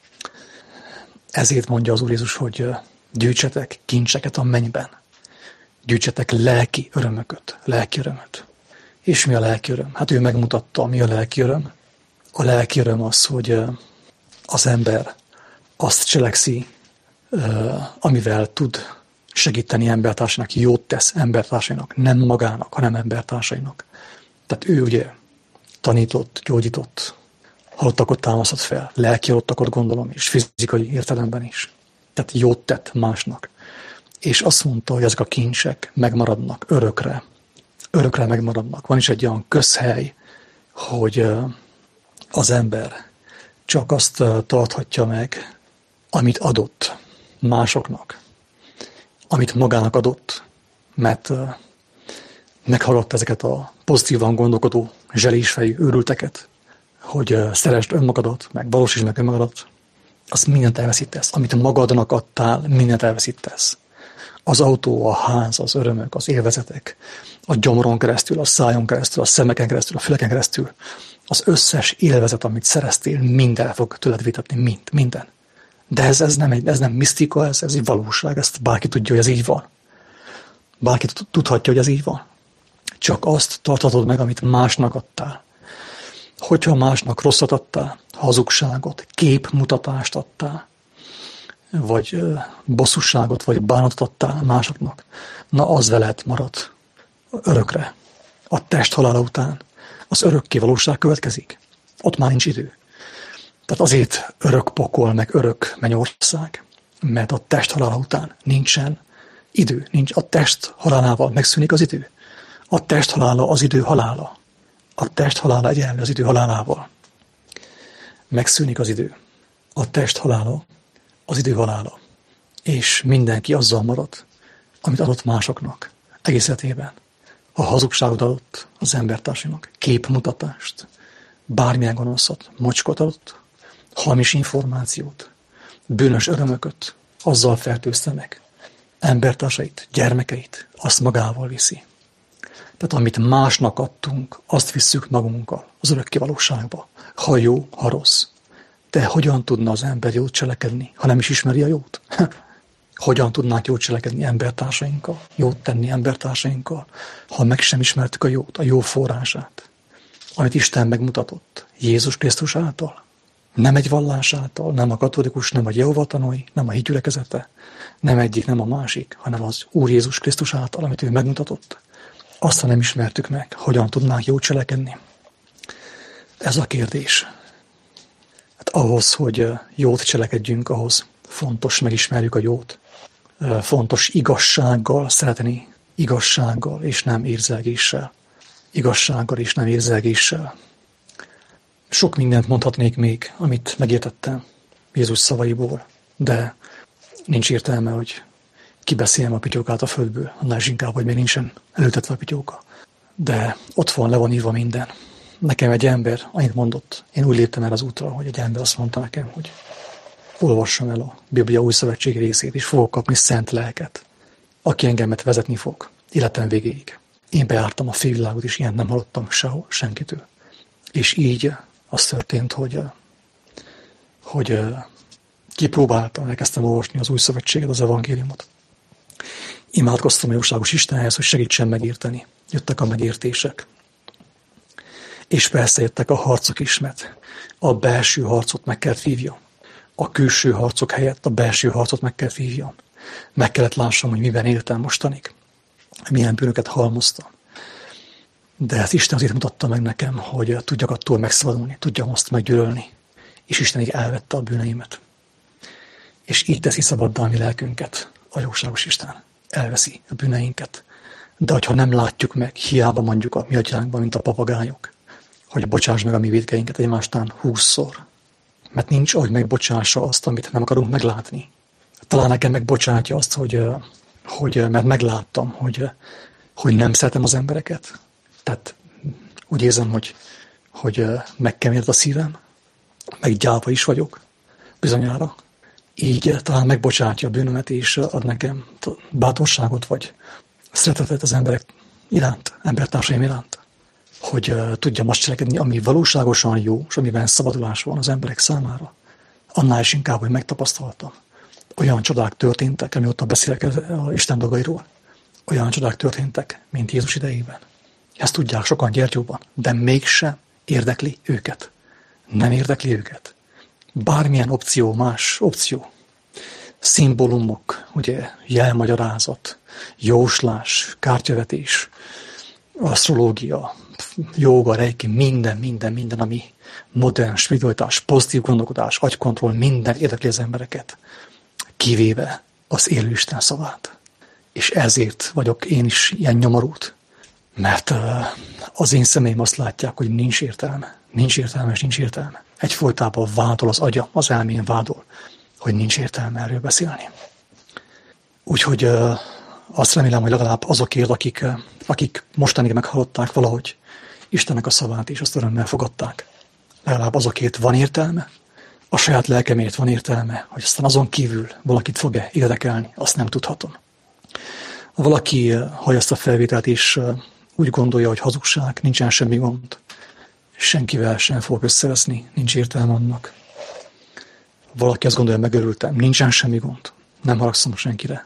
Ezért mondja az Úr Jézus, hogy gyűjtsetek kincseket a mennyben. Gyűjtsetek lelki örömököt, lelki örömöt. És mi a lelki öröm? Hát ő megmutatta, mi a lelki öröm. A lelki öröm az, hogy az ember azt cselekszi, amivel tud segíteni embertársainak, jót tesz embertársainak, nem magának, hanem embertársainak. Tehát ő ugye tanított, gyógyított, halottakat támasztott fel, lelki halottakat gondolom, és fizikai értelemben is. Tehát jót tett másnak. És azt mondta, hogy ezek a kincsek megmaradnak örökre. Örökre megmaradnak. Van is egy olyan közhely, hogy az ember csak azt tarthatja meg, amit adott másoknak. Amit magának adott, mert meghallgatta ezeket a pozitívan gondolkodó, zselésfejű őrülteket, hogy szeresd önmagadat, meg valósítsd meg önmagadat, azt mindent elveszítesz. Amit magadnak adtál, mindent elveszítesz. Az autó, a ház, az örömök, az élvezetek, a gyomron keresztül, a szájon keresztül, a szemeken keresztül, a füleken keresztül, az összes élvezet, amit szereztél, mind el fog tőled vitatni, mind, minden. De ez, ez, nem, egy, ez nem misztika, ez, ez egy valóság, ezt bárki tudja, hogy ez így van. Bárki tudhatja, hogy ez így van. Csak azt tartatod meg, amit másnak adtál. Hogyha másnak rosszat adtál, hazugságot, képmutatást adtál, vagy bosszúságot, vagy bánatot adtál másoknak, na az veled marad örökre. A test halála után az örökké valóság következik. Ott már nincs idő. Tehát azért örök pokol, meg örök mennyország, mert a test halála után nincsen idő. Nincs. A test halálával megszűnik az idő. A test halála az idő halála. A test halála egyenlő az idő halálával. Megszűnik az idő. A test halála az idő halála. És mindenki azzal marad, amit adott másoknak. Egész életében. A hazugságot adott az embertársának, képmutatást, bármilyen gonoszat, mocskot adott, hamis információt, bűnös örömököt, azzal fertőzte meg. Embertársait, gyermekeit, azt magával viszi. Tehát amit másnak adtunk, azt visszük magunkkal az örökké valóságba. Ha jó, ha rossz. De hogyan tudna az ember jót cselekedni, ha nem is ismeri a jót? Hogyan tudnánk jót cselekedni embertársainkkal, jót tenni embertársainkkal, ha meg sem ismertük a jót, a jó forrását, amit Isten megmutatott Jézus Krisztus által? Nem egy vallás által, nem a katolikus, nem a Jehova tanúi, nem a hitgyülekezete, nem egyik, nem a másik, hanem az Úr Jézus Krisztus által, amit ő megmutatott. Azt, ha nem ismertük meg, hogyan tudnánk jót cselekedni? Ez a kérdés. Hát ahhoz, hogy jót cselekedjünk, ahhoz fontos megismerjük a jót. Fontos igazsággal szeretni, igazsággal és nem érzelgéssel. Igazsággal és nem érzelgéssel. Sok mindent mondhatnék még, amit megértettem Jézus szavaiból, de nincs értelme, hogy kibeszéljem a pityókát a földből, annál is inkább, hogy még nincsen előtetve a pityóka. De ott van, le van írva minden. Nekem egy ember annyit mondott, én úgy léptem el az útra, hogy egy ember azt mondta nekem, hogy olvassam el a Biblia új szövetségi részét, és fogok kapni szent lelket, aki engemet vezetni fog, életem végéig. Én bejártam a félvilágot, és ilyen nem hallottam sehol, senkitől. És így az történt, hogy, hogy kipróbáltam, elkezdtem olvasni az új szövetséget, az evangéliumot. Imádkoztam a jóságos Istenhez, hogy segítsen megérteni. Jöttek a megértések. És persze jöttek a harcok is, mert a belső harcot meg kellett vívjam. A külső harcok helyett a belső harcot meg kellett vívjam. Meg kellett lássam, hogy miben éltem mostanig. Milyen bűnöket halmoztam. De ezt Isten azért mutatta meg nekem, hogy tudjak attól megszabadulni, tudjam azt meggyűlölni. És Isten így elvette a bűneimet. És így teszi szabaddá a mi lelkünket, a jóságos Isten. Elveszi a bűneinket. De hogyha nem látjuk meg, hiába mondjuk a mi atyánkban, mint a papagájok, hogy bocsáss meg a mi vétkeinket egymástán húszszor. Mert nincs, ahogy megbocsássa azt, amit nem akarunk meglátni. Talán nekem megbocsátja azt, hogy, hogy mert megláttam, hogy, hogy nem szeretem az embereket. Tehát úgy érzem, hogy, hogy megkemérdett a szívem, meg gyáva is vagyok, bizonyára. Így talán megbocsátja a bűnömet, és ad nekem bátorságot, vagy szeretetet az emberek iránt, embertársaim iránt. Hogy tudjam azt cselekedni, ami valóságosan jó, és amiben szabadulás van az emberek számára. Annál is inkább, hogy megtapasztaltam. Olyan csodák történtek, amióta beszélek az Isten dolgairól. Olyan csodák történtek, mint Jézus idejében. Ezt tudják sokan Gyergyóban, de mégsem érdekli őket. Nem érdekli őket. Bármilyen opció, más opció. Szimbólumok, ugye, jelmagyarázat, jóslás, kártyavetés, asztrológia, jóga, reiki, minden, minden, minden, ami modern, spiritualitás, pozitív gondolkodás, agykontroll, minden érdekli az embereket, kivéve az élő Isten szavát. És ezért vagyok én is ilyen nyomorult, mert az én személyem azt látják, hogy nincs értelme, nincs értelme, és nincs értelme. Egyfolytában vádol az agyam, az elmém vádol, hogy nincs értelme erről beszélni. Úgyhogy azt remélem, hogy legalább azokért, akik, akik mostanig meghallották valahogy Istennek a szavát, és azt örömmel fogadták. Legalább azokért van értelme, a saját lelkemért van értelme, hogy aztán azon kívül valakit fog-e érdekelni, azt nem tudhatom. Ha valaki hallja ezt a felvételt, és úgy gondolja, hogy hazugság, nincsen semmi gond, senkivel sem fog összeveszni, nincs értelme annak. Valaki azt gondolja, megörültem, nincsen semmi gond, nem haragszom senkire.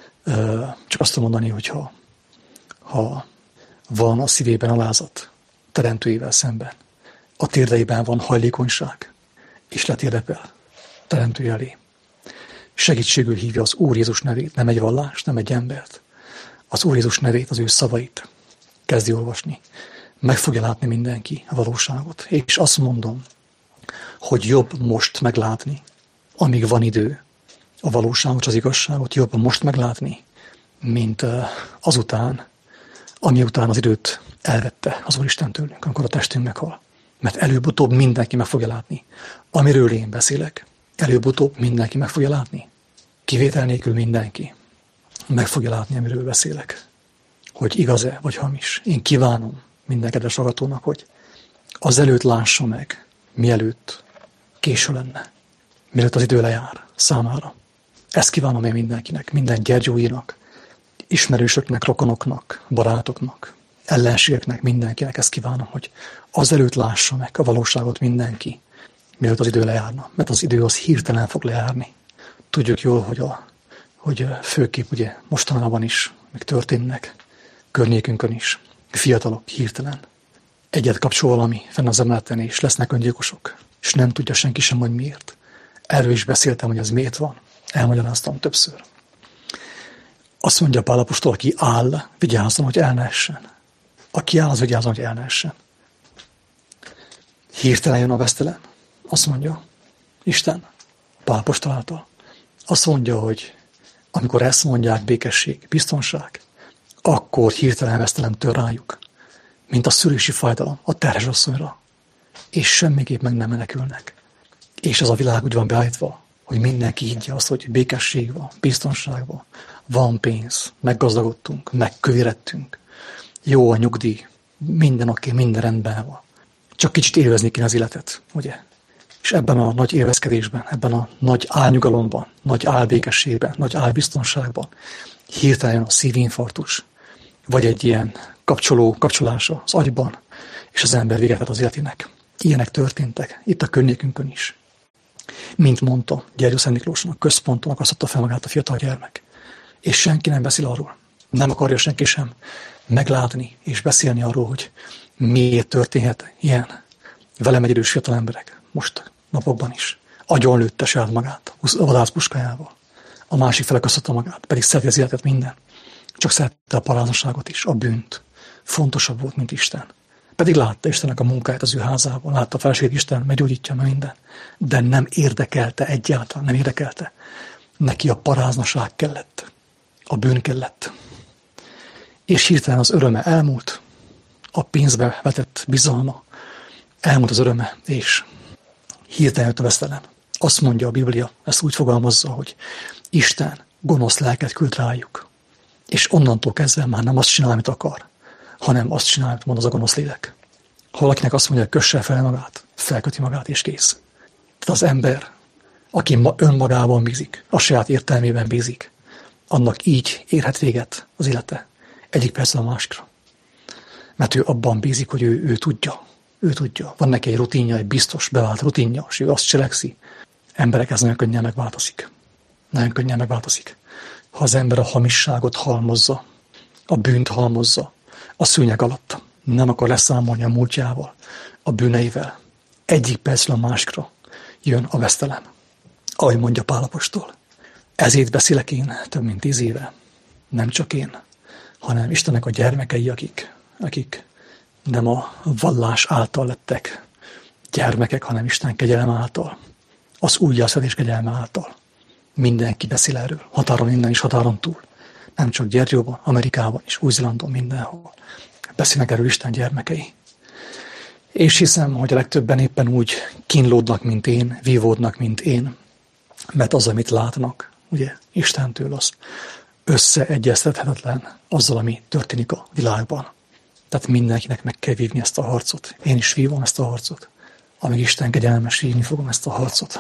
Csak azt tudom mondani, hogy ha, ha van a szívében alázat teremtőjével szemben, a térdeiben van hajlékonyság, és letérdepel teremtője elé. Segítségül hívja az Úr Jézus nevét, nem egy vallást, nem egy embert. Az Úr Jézus nevét, az ő szavait kezdi olvasni. Meg fogja látni mindenki a valóságot. És azt mondom, hogy jobb most meglátni, amíg van idő, a valóságot, az igazságot jobb most meglátni, mint azután, ami után az időt elvette az Úristen tőlünk, amikor a testünk meghal. Mert előbb-utóbb mindenki meg fogja látni. Amiről én beszélek, előbb-utóbb mindenki meg fogja látni. Kivétel nélkül mindenki meg fogja látni, amiről beszélek. Hogy igaz-e, vagy hamis. Én kívánom minden kedves hallgatónak, hogy azelőtt lássa meg, mielőtt késő lenne. Mielőtt az idő lejár számára. Ezt kívánom én mindenkinek, minden gyergyóinak, ismerősöknek, rokonoknak, barátoknak, ellenségeknek, mindenkinek ezt kívánom, hogy azelőtt lássa meg a valóságot mindenki, mielőtt az idő lejárna. Mert az idő az hirtelen fog lejárni. Tudjuk jól, hogy, a, hogy főképp ugye mostanában is meg történnek, környékünkön is. Fiatalok hirtelen egyet kapcsol valami fenn az emeleten, és lesznek öngyilkosok. és nem tudja senki sem, hogy miért. Erről is beszéltem, hogy ez miért van. Elmagyaráztam többször. Azt mondja Pál apostol, aki áll, vigyázzon, hogy el ne essen. Aki áll, az vigyázzon, hogy el ne essen. Hirtelen jön a vesztelem. Azt mondja Isten, Pál apostol által. Azt mondja, hogy amikor ezt mondják, békesség, biztonság, akkor hirtelen vesztelem tör rájuk, mint a szülési fájdalom a terhes asszonyra, és semmiképp meg nem menekülnek. És ez a világ úgy van beállítva, hogy mindenki higgye azt, hogy békesség van, biztonság van, van pénz, meggazdagodtunk, megkövérettünk, jó a nyugdíj, minden oké, minden rendben van. Csak kicsit élvezni kéne az életet, ugye? És ebben a nagy élvezkedésben, ebben a nagy álnyugalomban, nagy álbékességben, nagy álbiztonságban hirtelen jön a szívinfarktus, vagy egy ilyen kapcsoló, kapcsolása az agyban, és az ember véget vet az életének. Ilyenek történtek, itt a környékünkön is. Mint mondta Gyergyó Szent Miklóson, a központon akasztotta fel magát a fiatal gyermek. És senki nem beszél arról. Nem akarja senki sem meglátni és beszélni arról, hogy miért történhet ilyen velem egy idős fiatal emberek. Most napokban is. Agyon lőtte saját magát a vadászpuskájával. A másik fele köszönte magát, pedig szereti az életet minden. Csak szerette a paráznaságot is, a bűnt. Fontosabb volt, mint Isten. Pedig látta Istennek a munkáját az ő házában, látta a felségét, Isten meggyógyítja meg minden. De nem érdekelte egyáltalán, nem érdekelte. Neki a paráznaság kellett, a bűn kellett. És hirtelen az öröme elmúlt, a pénzbe vetett bizalma, elmúlt az öröme, és hirtelen jött a vesztelem. Azt mondja a Biblia, ezt úgy fogalmazza, hogy Isten gonosz lelket küld rájuk. És onnantól kezdve már nem azt csinál, amit akar, hanem azt csinál, amit mond az a gonosz lélek. Ha valakinek azt mondja, hogy kösse fel magát, felköti magát, és kész. Tehát az ember, aki önmagában bízik, a saját értelmében bízik, annak így érhet véget az élete, egyik percben a másikra. Mert ő abban bízik, hogy ő, ő tudja, ő tudja. Van neki egy rutinja, egy biztos, bevált rutinja, és ő azt cselekszi. Emberek, ez nagyon könnyen megváltozik. Nagyon könnyen megváltozik. Ha az ember a hamisságot halmozza, a bűnt halmozza, a szőnyeg alatt nem akar leszámolni a múltjával, a bűneivel, egyik percről a másikra jön a vesztelem. Ahogy mondja Pál apostol. Ezért beszélek én több mint tíz éve. Nem csak én, hanem Istennek a gyermekei, akik, akik nem a vallás által lettek gyermekek, hanem Isten kegyelem által. Az újjászületés kegyelme által. Mindenki beszél erről. Határon innen is, határon túl. Nem csak Gyergyóban, Amerikában is, Új-Zélandon, mindenhol. Beszélnek erről Isten gyermekei. És hiszem, hogy a legtöbben éppen úgy kínlódnak, mint én, vívódnak, mint én. Mert az, amit látnak, ugye, Istentől, az összeegyeztethetetlen azzal, ami történik a világban. Tehát mindenkinek meg kell vívni ezt a harcot. Én is vívom ezt a harcot. Amíg Isten kegyelmes, vívni fogom ezt a harcot.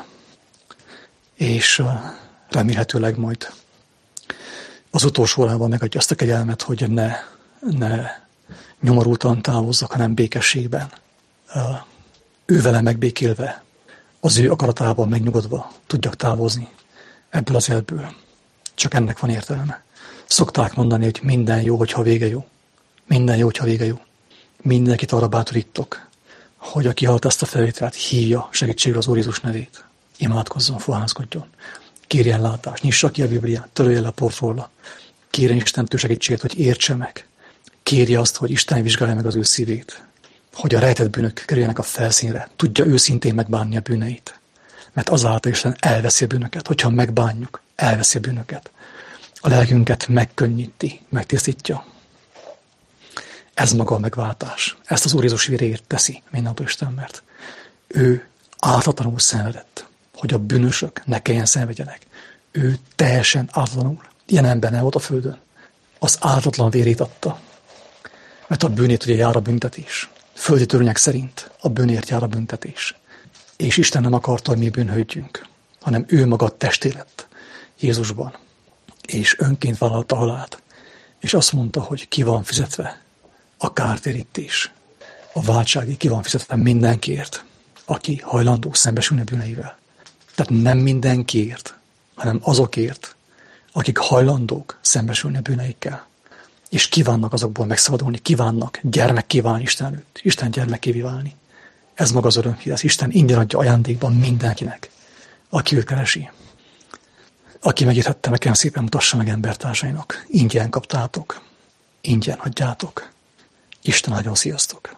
És remélhetőleg majd az utolsó órában megadja azt a kegyelmet, hogy ne, ne nyomorultan távozzak, hanem békességben. Ő vele megbékélve, az ő akaratában megnyugodva tudjak távozni ebből az életből. Csak ennek van értelme. Szokták mondani, hogy minden jó, hogyha vége jó. Minden jó, hogyha vége jó. Mindenkit arra bátorítok, hogy aki halt ezt a felvételt, hívja segítségre az Úr Jézus nevét. Imádkozzon, fohászkodjon. Kérjen látást, nyissa ki a Bibliát, törölje le a portfólla. Kérjen Istentől segítséget, hogy értse meg. Kérje azt, hogy Isten vizsgálja meg az ő szívét. Hogy a rejtett bűnök kerüljenek a felszínre. Tudja őszintén megbánni a bűneit. Mert azáltal Isten elveszi a bűnöket. Hogyha megbánjuk, elveszi a bűnöket. A lelkünket megkönnyíti, megtisztítja. Ez maga a megváltás. Ezt az Úr Jézus véréért teszi mindennapos Isten, mert ő ártatlanul szenvedett, hogy a bűnösök ne kelljen szenvedjenek. Ő teljesen ártatlanul. Ilyen ember nem volt a földön. Az ártatlan vérét adta. Mert a bűnét ugye jár a büntetés. Földi törvények szerint a bűnért jár a büntetés. És Isten nem akarta, hogy mi bűnhődjünk, hanem ő maga testé lett Jézusban. És önként vállalta a halált. És azt mondta, hogy ki van fizetve a kártérítés. A váltsági ki van fizetve mindenkiért, aki hajlandó szembesülni a bűneivel. Tehát nem mindenkiért, hanem azokért, akik hajlandók szembesülni a bűneikkel. És kívánnak azokból megszabadulni, kívánnak gyermekké válni Isten előtt, Isten gyermekkévé válni. Ez maga az örömhír, ez Isten ingyen adja ajándékban mindenkinek, aki őt keresi. Aki megírhette, nekem szépen mutassa meg embertársainak. Ingyen kaptátok, ingyen adjátok. Isten áldjon, sziasztok!